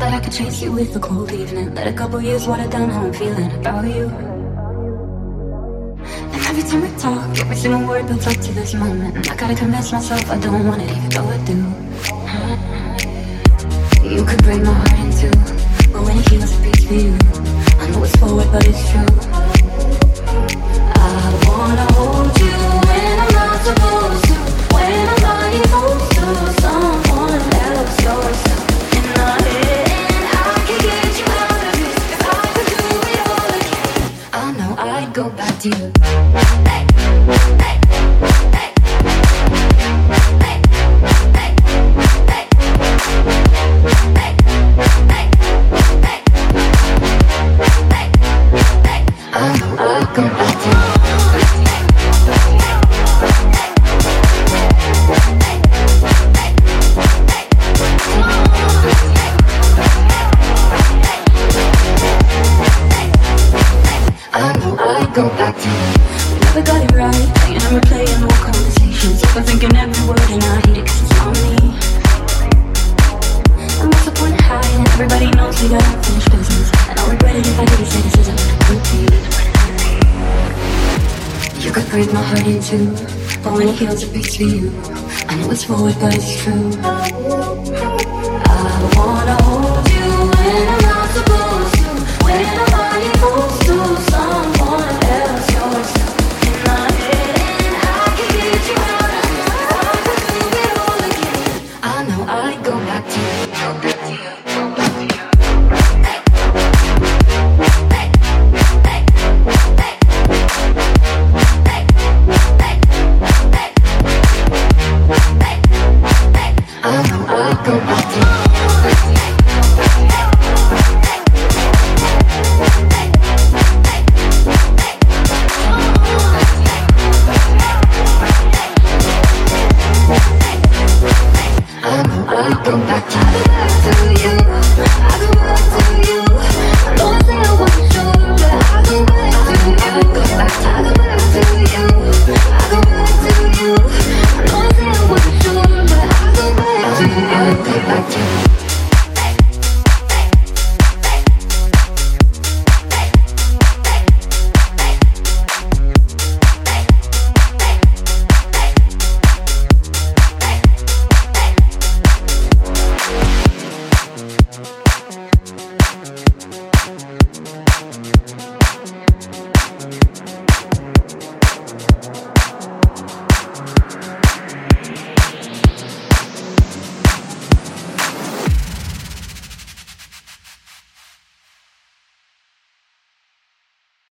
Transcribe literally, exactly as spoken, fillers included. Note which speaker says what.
Speaker 1: that I could chase you with a cold evening. Let a couple years water down how I'm feeling about you. And every time we talk, every single word builds up to this moment. And I gotta convince myself I don't want it, even though I do. You could break my heart in two, but when it heals it beats for you. I know it's forward but it's true. I wanna hold you when I'm not supposed to, when I'm not supposed to. Someone else, yourself in my head, and I can get you out of this. If I could do it all again, I know I'd go back to you. Hey, hey, hey. Go back to you. We never got it right, playing and replaying more conversations. Overthinking every word and I hate it cause it's on me. And what's the point of hiding? Everybody knows we got unfinished business. And I'll regret it if I didn't say this isn't repeat. You could break my heart in two, but when it heals it beats for you. I know it's forward but it's true. I wanna hold you when I'm not supposed to, when I'm not supposed to. Someone else, yourself in my head, and I can get you out of this. If I could do it all again, I know I'd go back to you. Go back to you, go back to you. Hey, hey, hey, hey, hey, hey, hey, hey, hey. I know I'd go back to you. I go back to you, I go back to you. I know I say I wasn't sure, but I go back to you. I go back to you, I go back to you. I know I say I wasn't sure, but I go back to you. I go back to you.